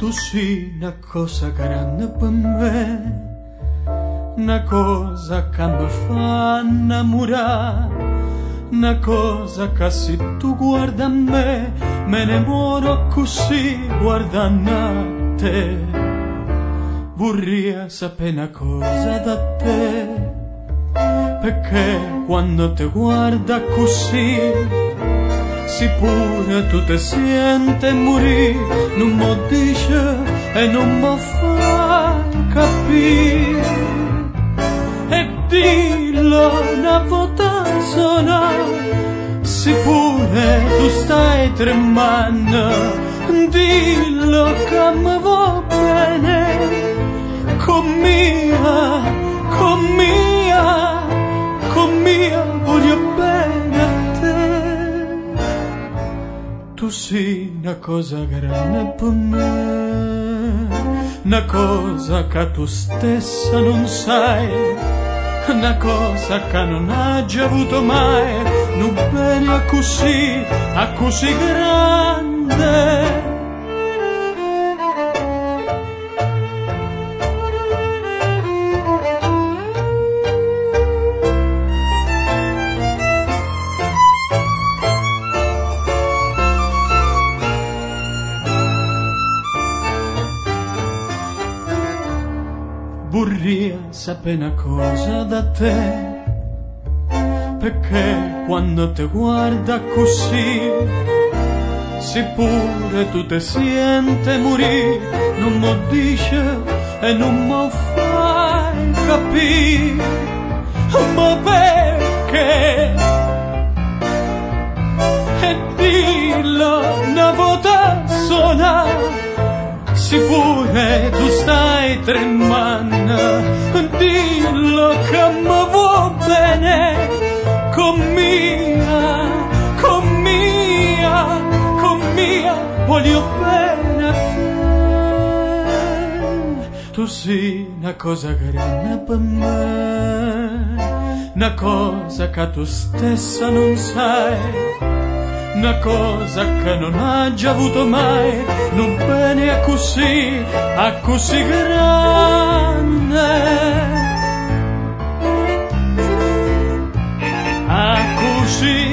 Tu sei una cosa grande per me, una cosa che mi fa innamorare, una cosa che se tu guarda a me ne muoro così guardando a te. Vorrei sapere una cosa da te, perché quando ti guarda così, si pure tu ti senti morire, non mi dice e non mi fa capire. E dillo una volta sola, si pure tu stai tremando, dillo che mi va bene, con mia, con mia, con mia voglio bene a te. Tu sei una cosa grande per me, una cosa che tu stessa non sai, una cosa che non hai già avuto mai, non bene a così grande. Vorrei sapere una cosa da te, perché quando ti guarda così, se pure tu ti senti morire, non mi dice e non mi fai capire, ma perché? E dillo una volta sola, se pure tu stai tremando, dillo che mi va bene, con mia, con mia, con mia, voglio bene a te. Tu sei una cosa grande per me, una cosa che tu stessa non sai, una cosa che non ha già avuto mai, non bene a così grande, a così